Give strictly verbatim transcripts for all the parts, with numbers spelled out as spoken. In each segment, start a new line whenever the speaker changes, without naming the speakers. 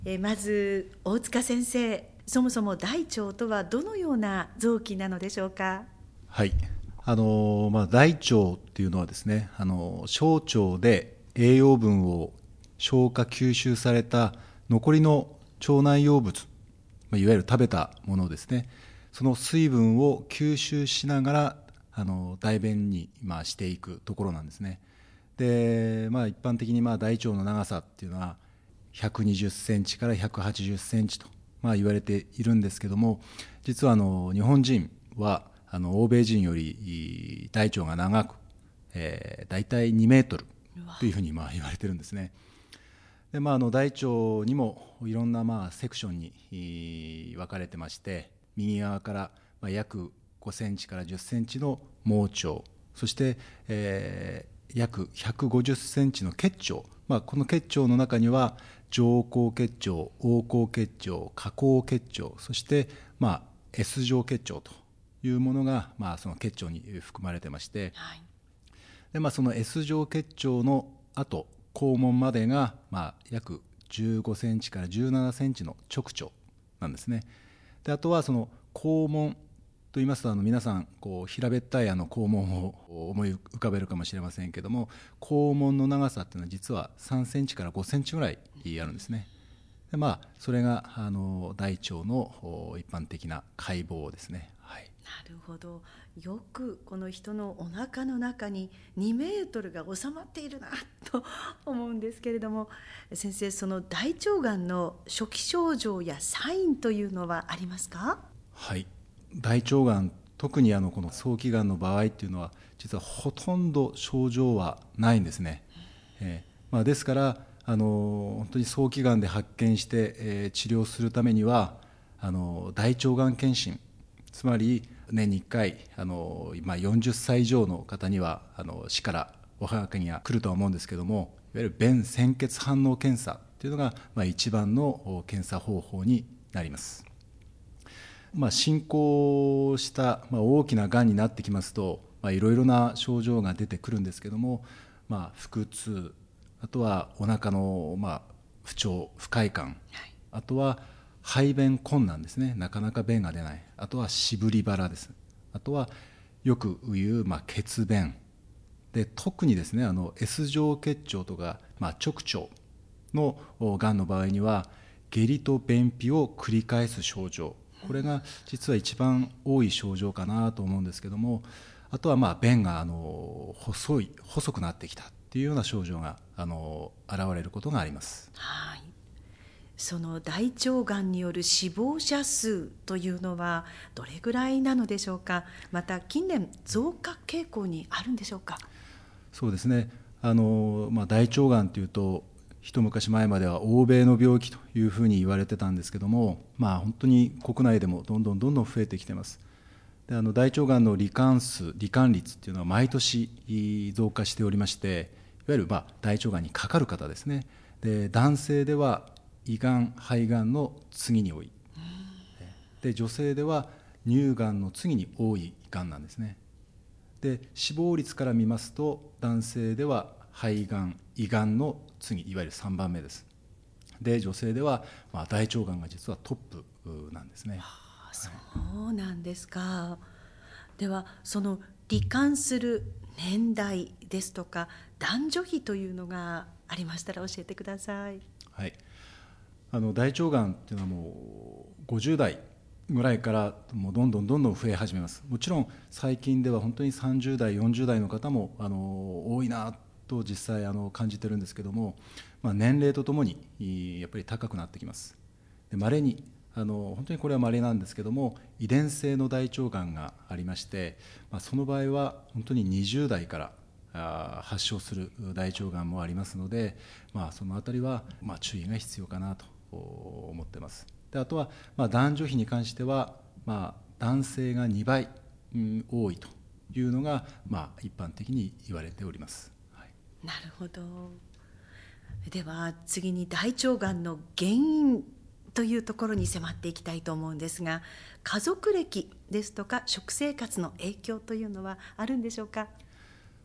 えーまず大塚先生、そもそも大腸とはどのような臓器なのでしょうか。
はい、あのまあ、大腸っていうのはですね、あの小腸で栄養分を消化吸収された残りの腸内容物、まあ、いわゆる食べたものですね、その水分を吸収しながらあの大便に、まあ、していくところなんですね。で、まあ、一般的にまあ大腸の長さっていうのはひゃくにじゅっセンチからひゃくはちじゅっセンチと、まあ、言われているんですけども、実はあの日本人はあの欧米人より大腸が長く、えー、大体にメートルというふうにまあ言われてるんですね。で、まあ、あの大腸にもいろんなまあセクションに分かれてまして、右側からまあ約ごセンチからじゅっセンチの盲腸、そして、えー、約ひゃくごじゅっセンチの結腸、まあ、この結腸の中には上行結腸、横行結腸、下行結腸、そして、まあ、S 状結腸というものが、まあ、その結腸に含まれてまして、
はい、
で、まあ、その S 状結腸の後肛門までが、まあ、約じゅうごセンチからじゅうななセンチの直腸なんですね。で、あとはその肛門と言いますと、あの皆さんこう平べったいあの肛門を思い浮かべるかもしれませんけども、肛門の長さっていうのは実はさんセンチからごセンチぐらいあるんですね。で、まあ、それがあの大腸の一般的な解剖ですね。はい、
なるほど。よくこの人のお腹の中ににメートルが収まっているなと思うんですけれども、先生、その大腸がんの初期症状やサインというのはありますか。
はい、大腸がん、特にあのこの早期がんの場合っていうのは実はほとんど症状はないんですね。えーまあ、ですからあの本当に早期がんで発見して、えー治療するためにはあの大腸がん検診、つまり年にいっかいあの、まあ、よんじゅっさい以上の方にはあの市からおはがきが来るとは思うんですけども、いわゆる便潜血反応検査というのが、まあ、一番の検査方法になります。まあ、進行した、まあ、大きながんになってきますと、まあ、いろいろな症状が出てくるんですけども、まあ、腹痛、あとはお腹のまあ不調不快感、あとは排便困難ですね、なかなか便が出ない、あとは渋り腹です、あとはよく言う、まあ、血便で、特にですね、あの S 状結腸とか、まあ、直腸のがんの場合には下痢と便秘を繰り返す症状、これが実は一番多い症状かなと思うんですけども、あとはまあ便があの細い細くなってきたっていうような症状があの現れることがあります。
はい。その大腸がんによる死亡者数というのはどれぐらいなのでしょうか。また近年増加傾向にあるんでしょうか。
そうですね、あの、まあ、大腸がんというと一昔前までは欧米の病気というふうに言われてたんですけども、まあ、本当に国内でもどんどんどんどん増えてきてます。で、あの大腸がんの罹患数罹患率っていうのは毎年増加しておりまして、いわゆるまあ大腸がんにかかる方ですね、で男性では胃がん肺がんの次に多い、で女性では乳がんの次に多いがんなんですね。で死亡率から見ますと男性では肺がん胃がんの次、いわゆるさんばんめです。で女性では、まあ、大腸がんが実はトップなんですね。
あ、そうなんですか。ではその罹患する年代ですとか男女比というのがありましたら教えてください。
はい、あの大腸がんっていうのはもうごじゅう代ぐらいからもうどんどんどんどん増え始めます。もちろん最近では本当にさんじゅう代よんじゅう代の方もあの多いなと実際あの感じてるんですけども、まあ、年齢とともにやっぱり高くなってきます。で、稀にあの本当にこれは稀なんですけども、遺伝性の大腸がんがありまして、まあ、その場合は本当ににじゅう代からあ発症する大腸がんもありますので、まあ、そのあたりはまあ注意が必要かなと思ってます。で、あとはまあ男女比に関しては、まあ、男性がにばい、うん、多いというのが、まあ、一般的に言われております。はい、
なるほど。では次に大腸がんの原因というところに迫っていきたいと思うんですが、家族歴ですとか食生活の影響というのはあるんでしょうか。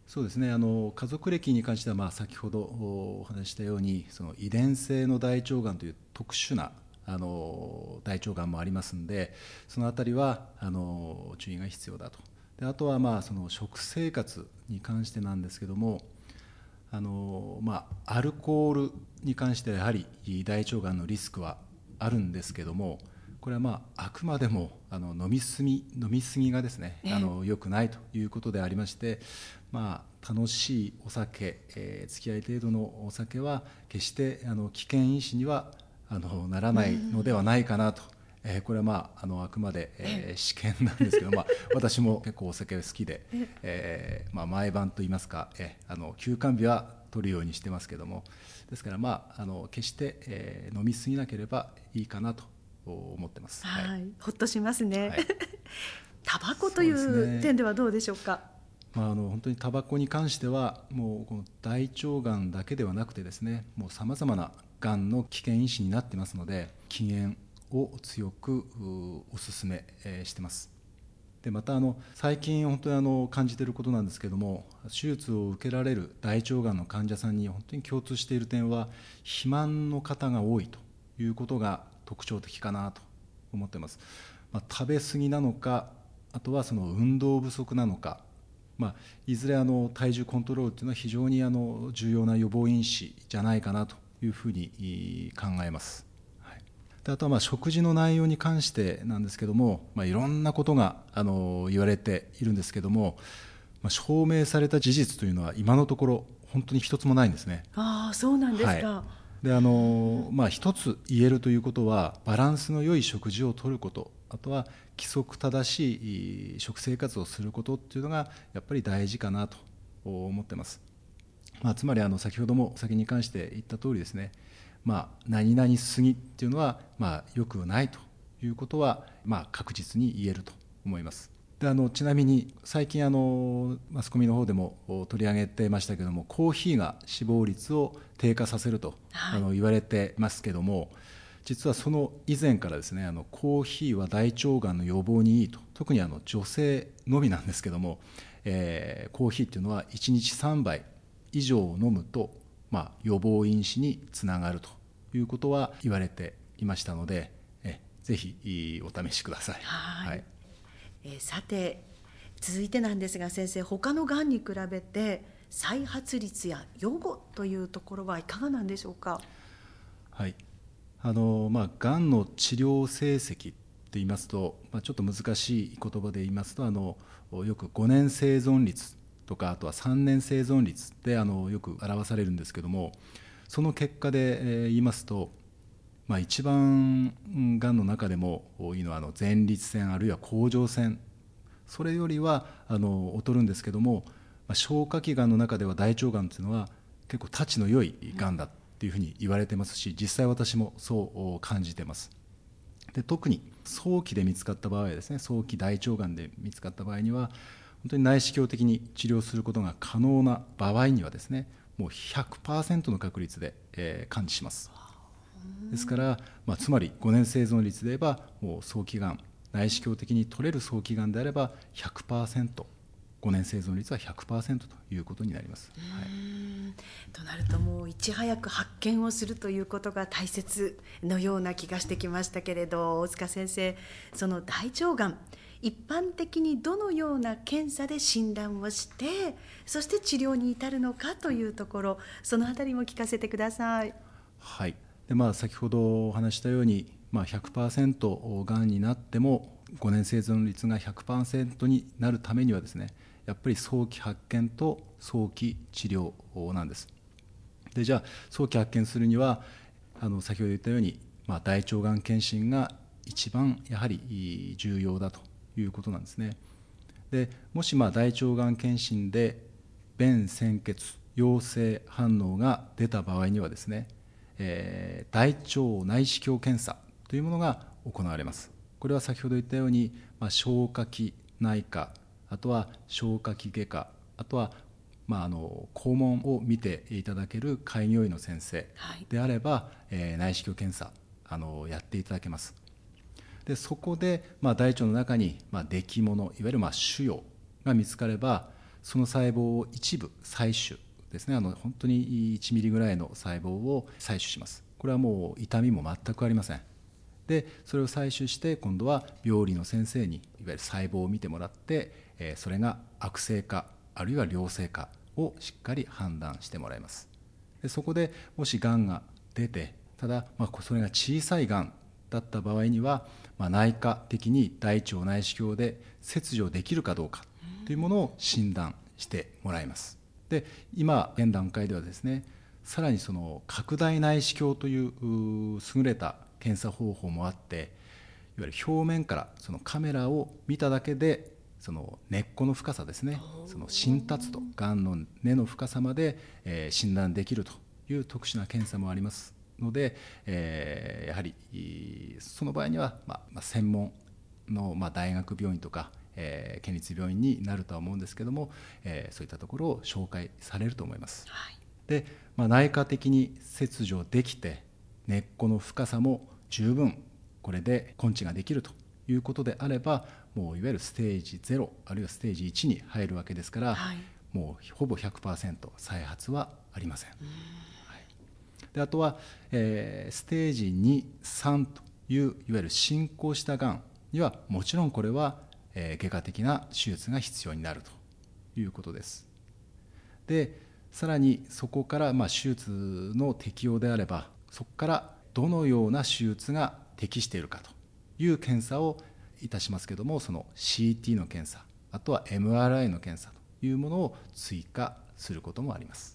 そうですね、あの家族歴に関しては、まあ、先ほどお話ししたようにその遺伝性の大腸がんという特殊なあの大腸がんもありますので、そのあたりはあの注意が必要だと。であとはまあその食生活に関してなんですけども、あの、まあ、アルコールに関してはやはり大腸がんのリスクはあるんですけども、これはまああくまでもあの飲みすぎ飲みすぎがですね、あの良くないということでありまして、まあ、楽しいお酒、えー、付き合い程度のお酒は決してあの危険因子にはあのならないのではないかなと。えー、これは、まあ、あのあくまで、えー、試験なんですけど、まあ、私も結構お酒が好きで、えーまあ、毎晩といいますか、えー、あの休肝日は取るようにしてますけども、ですから、まあ、あの決して、えー、飲み過ぎなければいいかなと思ってます。
はい、
はい、
ほっとしますね。
はい、
タバコという点ではどうでしょうか。
まあ、あの本当にタバコに関してはもうこの大腸がんだけではなくてですね、もうさまざまながんの危険因子になってますので、禁煙を強くお勧めしてます。でまたあの最近本当にあの感じていることなんですけども、手術を受けられる大腸がんの患者さんに本当に共通している点は、肥満の方が多いということが特徴的かなと思っています。まあ、食べ過ぎなのか、あとはその運動不足なのか、まあ、いずれあの体重コントロールというのは非常にあの重要な予防因子じゃないかなというふうに考えます。はい、であとはまあ食事の内容に関してなんですけども、まあ、いろんなことがあの言われているんですけども、まあ、証明された事実というのは今のところ本当に一つもないんですね。
ああ、そうなんですか。
はい、であのまあ、一つ言えるということは、バランスの良い食事をとること、あとは規則正しい食生活をすることっていうのがやっぱり大事かなと思ってます。まあ、つまりあの先ほどもお酒に関して言った通りですね、まあ、何々しすぎっていうのはまあ良くないということはまあ確実に言えると思います。であのちなみに最近あのマスコミの方でも取り上げてましたけども、コーヒーが死亡率を低下させると、はい、あの言われてますけども、実はその以前からですね、あのコーヒーは大腸がんの予防にいいと、特にあの女性のみなんですけども、えー、コーヒーっていうのはいちにちさんばい以上飲むと、まあ、予防因子につながるということは言われていましたので、えぜひお試しください。
はい、
はい、
えー、さて続いてなんですが、先生、他のがんに比べて再発率や予後というところはいかがなんでしょうか。
はい、あのまあ、がんの治療成績といいますと、まあ、ちょっと難しい言葉で言いますと、あのよくごねん生存率とか、あとはさんねん生存率であのよく表されるんですけども、その結果で、えー、言いますと、まあ、一番がんの中でもいいのはあの前立腺あるいは甲状腺、それよりはあの劣るんですけども、まあ、消化器がんの中では大腸がんというのは結構たちの良いがんだっていうふうに言われてますし、実際私もそう感じてます。で特に早期で見つかった場合はですね、早期大腸がんで見つかった場合には、本当に内視鏡的に治療することが可能な場合にはですね、もう ひゃくパーセント の確率で、えー、完治します。ですから、まあ、つまりごねん生存率で言えば、もう早期がん、内視鏡的に取れる早期がんであれば ひゃくパーセント、ごねん生存率は ひゃくパーセント ということになります。はい、
となると、もういち早く発見をするということが大切のような気がしてきましたけれど、大塚先生、その大腸がん、一般的にどのような検査で診断をして、そして治療に至るのかというところ、そのあたりも聞かせてください。
はい、でまあ、先ほどお話したように、まあ、ひゃくパーセント がんになってもごねん生存率が ひゃくパーセント になるためにはですね、やっぱり早期発見と早期治療なんです。でじゃあ早期発見するには、あの先ほど言ったように、まあ、大腸がん検診が一番やはり重要だということなんですね。でもしまあ大腸がん検診で便潜血陽性反応が出た場合にはですね、えー、大腸内視鏡検査というものが行われます。これは先ほど言ったように、まあ、消化器内科、あとは消化器外科、あとは、まあ、あの肛門を見ていただける開業医の先生であれば、はい、えー、内視鏡検査あのやっていただけます。でそこで、まあ、大腸の中に、まあ、出来物、いわゆるまあ腫瘍が見つかれば、 その細胞を一部採取ですね、あの本当にいちミリぐらいの細胞を採取します。これはもう痛みも全くありません。でそれを採取して今度は病理の先生にいわゆる細胞を見てもらって、えー、それが悪性かあるいは良性かをしっかり判断してもらいます。でそこでもしがんが出て、ただ、まあ、それが小さいがんだった場合には、まあ、内科的に大腸内視鏡で切除できるかどうかというものを診断してもらいます。で今現段階ではですね、さらにその拡大内視鏡という優れた検査方法もあって、いわゆる表面からそのカメラを見ただけでその根っこの深さですね、その浸達とがんの根の深さまで、えー、診断できるという特殊な検査もありますので、えー、やはりその場合には、まあまあ、専門の、まあ、大学病院とか、えー、県立病院になるとは思うんですけども、えー、そういったところを紹介されると思います。はい、で、まあ、内科的に切除できて根っこの深さも十分これで根治ができるということであれば、もういわゆるステージゼロあるいはステージいちに入るわけですから、はい、もうほぼ ひゃくパーセント 再発はありません。はい、であとは、えー、ステージに、さんといういわゆる進行したがんにはもちろんこれは、えー、外科的な手術が必要になるということです。でさらにそこから、まあ、手術の適用であれば、そこからどのような手術が適しているかという検査をいたしますけども、その シーティー の検査、あとは エムアールアイ の検査というものを追加することもあります。